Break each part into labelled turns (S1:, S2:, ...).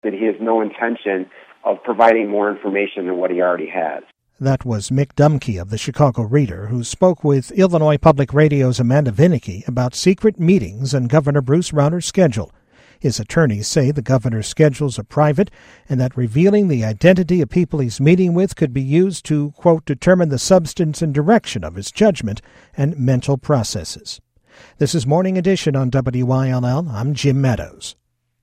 S1: that he has no intention of providing more information than what he already has.
S2: That was Mick Dumke of the Chicago Reader, who spoke with Illinois Public Radio's Amanda Vinicky about secret meetings on Governor Bruce Rauner's schedule. His attorneys say the governor's schedules are private and that revealing the identity of people he's meeting with could be used to, quote, determine the substance and direction of his judgment and mental processes. This is Morning Edition on WYLL. I'm Jim Meadows.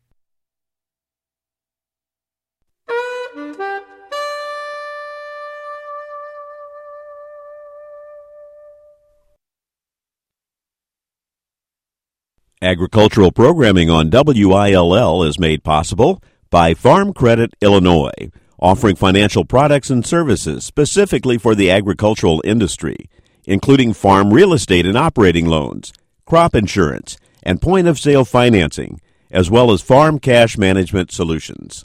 S3: Agricultural programming on WILL is made possible by Farm Credit Illinois, offering financial products and services specifically for the agricultural industry, including farm real estate and operating loans, crop insurance, and point-of-sale financing, as well as farm cash management solutions.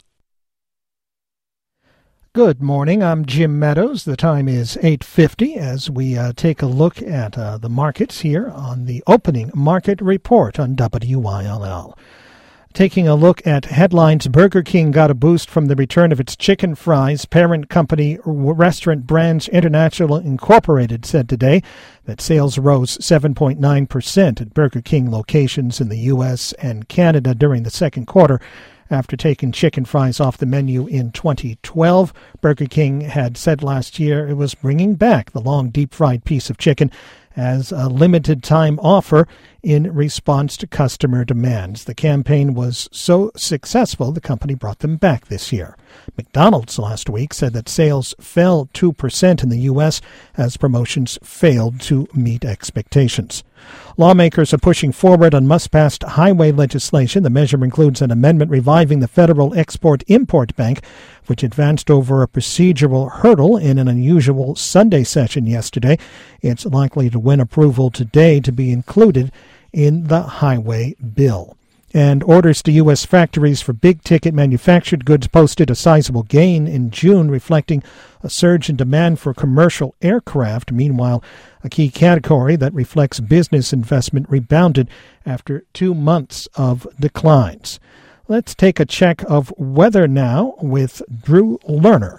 S2: Good morning. I'm Jim Meadows. The time is 8:50 as we take a look at the markets here on the opening market report on WYLL. Taking a look at headlines, Burger King got a boost from the return of its chicken fries. Parent company Restaurant Brands International Incorporated said today that sales rose 7.9% at Burger King locations in the U.S. and Canada during the second quarter. After taking chicken fries off the menu in 2012, Burger King had said last year it was bringing back the long deep-fried piece of chicken as a limited-time offer in response to customer demands. The campaign was so successful, the company brought them back this year. McDonald's last week said that sales fell 2% in the U.S. as promotions failed to meet expectations. Lawmakers are pushing forward on must-pass highway legislation. The measure includes an amendment reviving the Federal Export-Import Bank, which advanced over a procedural hurdle in an unusual Sunday session yesterday. It's likely to win approval today to be included in the highway bill. And orders to U.S. factories for big-ticket manufactured goods posted a sizable gain in June, reflecting a surge in demand for commercial aircraft. Meanwhile, a key category that reflects business investment rebounded after 2 months of declines. Let's take a check of weather now with Drew Lerner.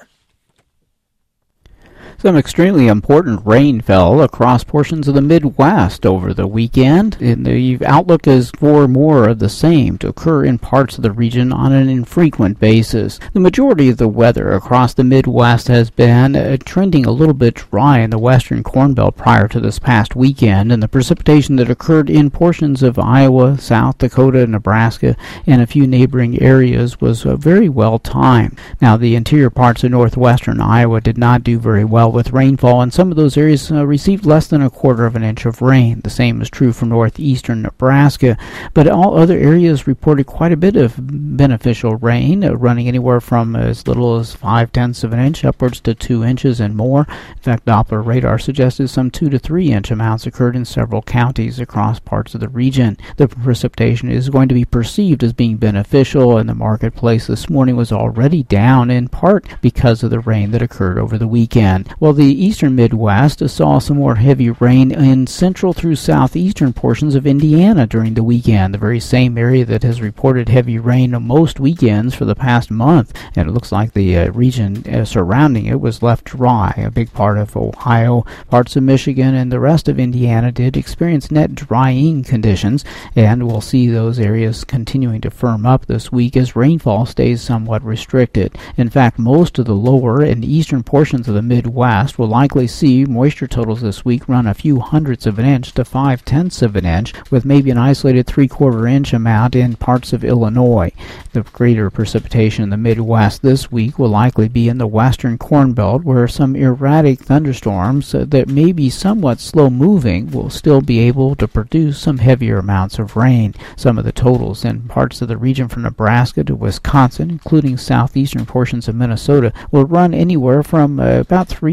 S4: Some extremely important rain fell across portions of the Midwest over the weekend, and the outlook is for more of the same to occur in parts of the region on an infrequent basis. The majority of the weather across the Midwest has been trending a little bit dry in the western Corn Belt prior to this past weekend, and the precipitation that occurred in portions of Iowa, South Dakota, Nebraska, and a few neighboring areas was very well timed. Now, the interior parts of northwestern Iowa did not do very well with rainfall, and some of those areas received less than a quarter of an inch of rain. The same is true for northeastern Nebraska, but all other areas reported quite a bit of beneficial rain, running anywhere from as little as 0.5 of an inch upwards to 2 inches and more. In fact, Doppler radar suggested some 2 to 3 inch amounts occurred in several counties across parts of the region. The precipitation is going to be perceived as being beneficial, and the marketplace this morning was already down in part because of the rain that occurred over the weekend. Well, the eastern Midwest saw some more heavy rain in central through southeastern portions of Indiana during the weekend, the very same area that has reported heavy rain most weekends for the past month. And it looks like the region surrounding it was left dry. A big part of Ohio, parts of Michigan, and the rest of Indiana did experience net drying conditions, and we'll see those areas continuing to firm up this week as rainfall stays somewhat restricted. In fact, most of the lower and eastern portions of the Midwest will likely see moisture totals this week run a few hundredths of an inch to 0.5 of an inch, with maybe an isolated 3/4 inch amount in parts of Illinois. The greater precipitation in the Midwest this week will likely be in the western Corn Belt, where some erratic thunderstorms that may be somewhat slow-moving will still be able to produce some heavier amounts of rain. Some of the totals in parts of the region from Nebraska to Wisconsin, including southeastern portions of Minnesota, will run anywhere from about 3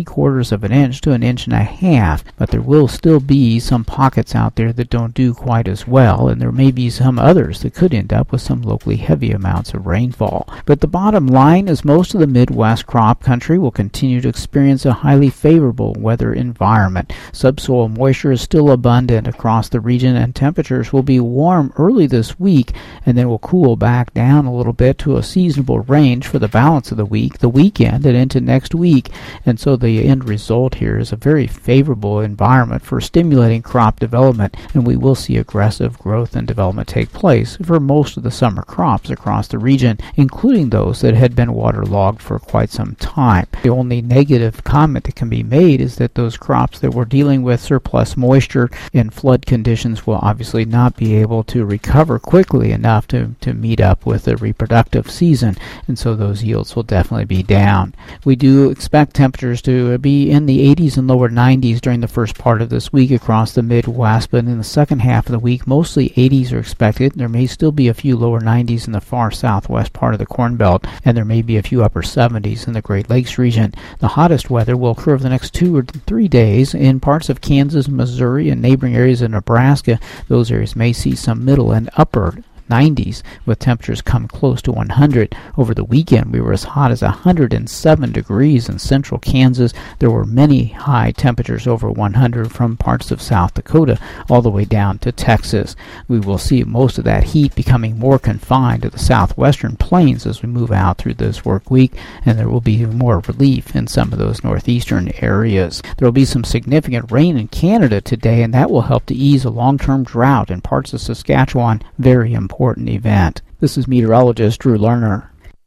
S4: 3/4 of an inch to an inch and a half, but there will still be some pockets out there that don't do quite as well, and there may be some others that could end up with some locally heavy amounts of rainfall. But the bottom line is most of the Midwest crop country will continue to experience a highly favorable weather environment. Subsoil moisture is still abundant across the region, and temperatures will be warm early this week and then will cool back down a little bit to a seasonable range for the balance of the week, the weekend, and into next week. And so the end result here is a very favorable environment for stimulating crop development, and we will see aggressive growth and development take place for most of the summer crops across the region, including those that had been waterlogged for quite some time. The only negative comment that can be made is that those crops that were dealing with surplus moisture and flood conditions will obviously not be able to recover quickly enough to meet up with the reproductive season, and so those yields will definitely be down. We do expect temperatures to be in the 80s and lower 90s during the first part of this week across the Midwest, but in the second half of the week, mostly 80s are expected. There may still be a few lower 90s in the far southwest part of the Corn Belt, and there may be a few upper 70s in the Great Lakes region. The hottest weather will occur over the next 2 or 3 days in parts of Kansas, Missouri, and neighboring areas of Nebraska. Those areas may see some middle and upper 90s, with temperatures come close to 100. Over the weekend, we were as hot as 107 degrees in central Kansas. There were many high temperatures over 100 from parts of South Dakota all the way down to Texas. We will see most of that heat becoming more confined to the southwestern plains as we move out through this work week, and there will be more relief in some of those northeastern areas. There will be some significant rain in Canada today, and that will help to ease a long-term drought in parts of Saskatchewan. Very important event. This is meteorologist Drew Lerner.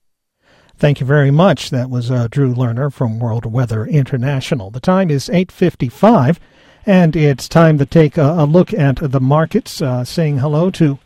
S2: Thank you very much. That was Drew Lerner from World Weather International. The time is 8:55, and it's time to take a look at the markets. Saying hello to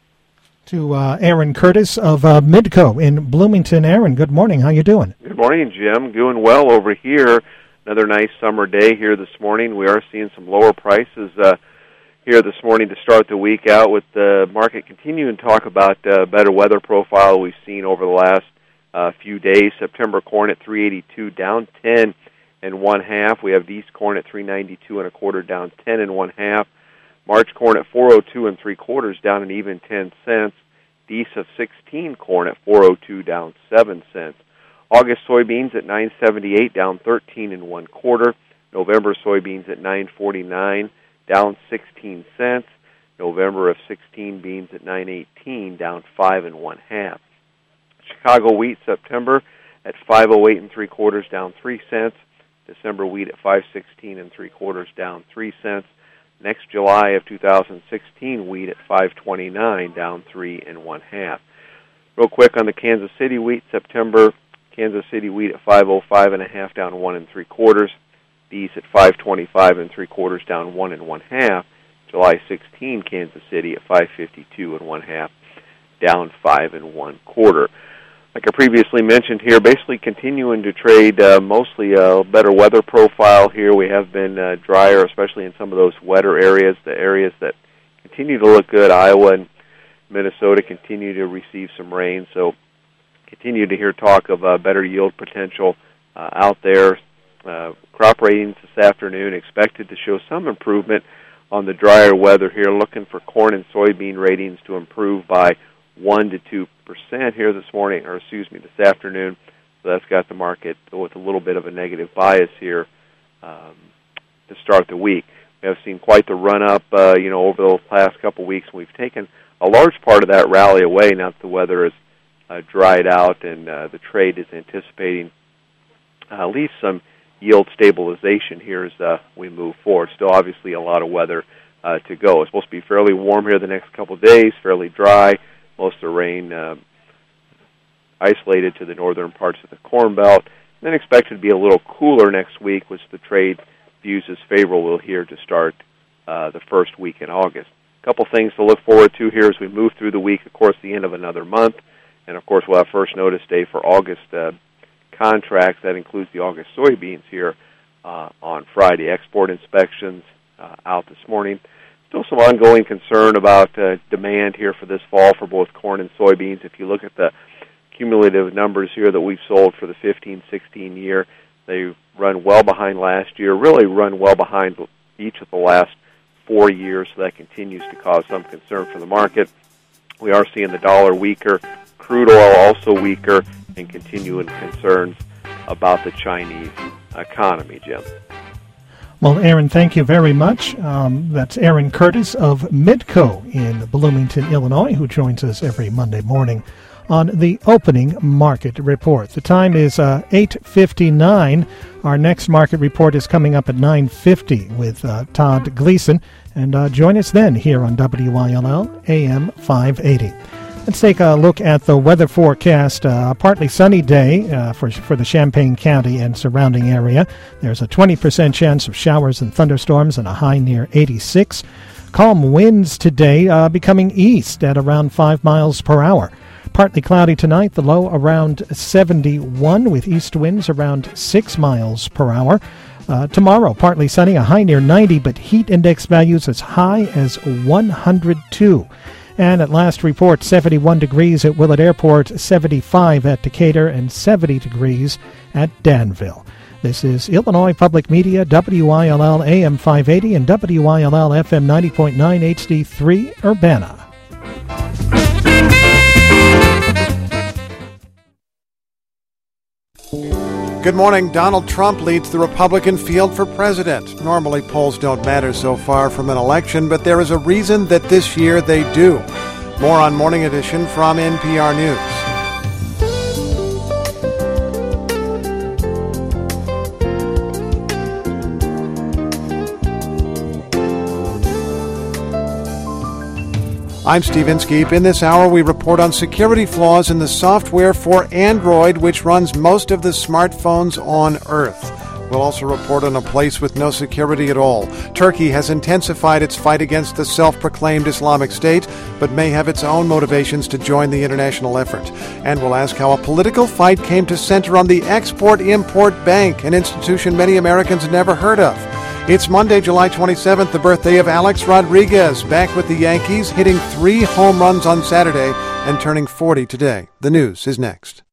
S2: Aaron Curtis of Midco in Bloomington. Aaron, good morning. How you doing?
S5: Good morning, Jim. Doing well over here. Another nice summer day here this morning. We are seeing some lower prices here this morning to start the week out, with the market continuing to talk about better weather profile we've seen over the last few days. September corn at 382, down 10 1/2. We have East corn at 392 1/4, down 10 1/2. March corn at 402 3/4, down an even 10 cents. East of 16 corn at 402, down 7 cents. August soybeans at 978, down 13 1/4. November soybeans at 949. Down 16 cents. November of 16 beans at 918, down 5 1/2. Chicago wheat September at 508 3/4, down 3 cents. December wheat at 516 3/4, down 3 cents. Next July of 2016 wheat at 529, down 3 1/2. Real quick on the Kansas City wheat September, Kansas City wheat at 505 1/2, down 1 3/4. These at 525 3/4, down 1 1/2. July 16, Kansas City at 552 1/2, down 5 1/4. Like I previously mentioned here, basically continuing to trade mostly a better weather profile here. We have been drier, especially in some of those wetter areas. The areas that continue to look good, Iowa and Minnesota, continue to receive some rain. So continue to hear talk of better yield potential out there. Crop ratings this afternoon expected to show some improvement on the drier weather here. Looking for corn and soybean ratings to improve by 1 to 2% here this afternoon. So that's got the market with a little bit of a negative bias here to start the week. We have seen quite the run-up, over the past couple weeks. We've taken a large part of that rally away now that the weather has dried out, and the trade is anticipating at least some yield stabilization here as we move forward. Still, obviously, a lot of weather to go. It's supposed to be fairly warm here the next couple of days, fairly dry. Most of the rain isolated to the northern parts of the Corn Belt. And then expected to be a little cooler next week, which the trade views as favorable here to start the first week in August. A couple things to look forward to here as we move through the week. Of course, the end of another month. And, of course, we'll have first notice day for August contracts. That includes the August soybeans here on Friday. Export inspections out this morning. Still some ongoing concern about demand here for this fall for both corn and soybeans. If you look at the cumulative numbers here that we've sold for the 15-16 year, they run well behind last year, really run well behind each of the last 4 years, so that continues to cause some concern for the market. We are seeing the dollar weaker, crude oil also weaker, and continuing concerns about the Chinese economy, Jim.
S2: Well, Aaron, thank you very much. That's Aaron Curtis of Midco in Bloomington, Illinois, who joins us every Monday morning on the Opening Market Report. The time is 8:59. Our next market report is coming up at 9:50 with Todd Gleason. And join us then here on WYLL AM 580. Let's take a look at the weather forecast. Partly sunny day for the Champaign County and surrounding area. There's a 20% chance of showers and thunderstorms and a high near 86. Calm winds today becoming east at around 5 miles per hour. Partly cloudy tonight, the low around 71 with east winds around 6 miles per hour. Tomorrow, partly sunny, a high near 90, but heat index values as high as 102. And at last report, 71 degrees at Willett Airport, 75 at Decatur, and 70 degrees at Danville. This is Illinois Public Media, WYLL AM 580 and WYLL FM 90.9 HD3 Urbana.
S6: Good morning. Donald Trump leads the Republican field for president. Normally, polls don't matter so far from an election, but there is a reason that this year they do. More on Morning Edition from NPR News. I'm Steve Inskeep. In this hour, we report on security flaws in the software for Android, which runs most of the smartphones on Earth. We'll also report on a place with no security at all. Turkey has intensified its fight against the self-proclaimed Islamic State, but may have its own motivations to join the international effort. And we'll ask how a political fight came to center on the Export-Import Bank, an institution many Americans never heard of. It's Monday, July 27th, the birthday of Alex Rodriguez, back with the Yankees, hitting 3 home runs on Saturday and turning 40 today. The news is next.